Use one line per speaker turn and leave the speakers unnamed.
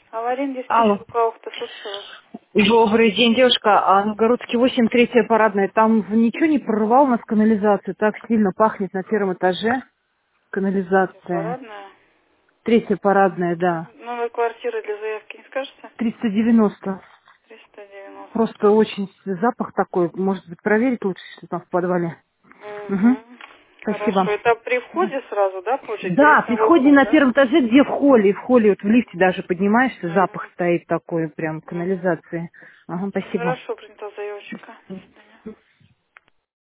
Аварийный
Алло.
диспетчер Кауфта, слушаю вас.
Добрый день, девушка. Новгородский 8, третья парадная. Там ничего не прорывал у нас канализацию? Так сильно пахнет на первом этаже
Третья
канализация.
парадная.
Третья парадная, да.
Новая квартира для заявки не скажете?
390.
390.
Просто очень запах такой. Может быть, проверить лучше, что там в подвале? Угу.
Угу. Хорошо.
Спасибо.
Это при входе сразу, да, получается? Или
Да,
с
при
самого
входе
входа,
на
да?
первом этаже, где в холле вот в лифте даже поднимаешься, запах
Угу.
стоит такой прям
Угу.
канализации. Ага, спасибо.
Хорошо, принято заявочка.